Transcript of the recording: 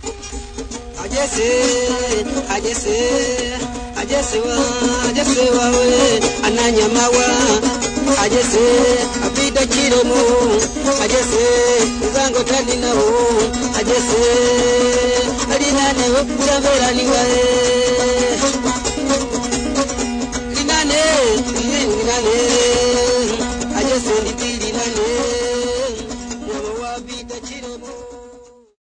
ajese wawe ananyamawa ajese abida kiremu ajese uzango tani nawo ajese alinane kurambera niwae linane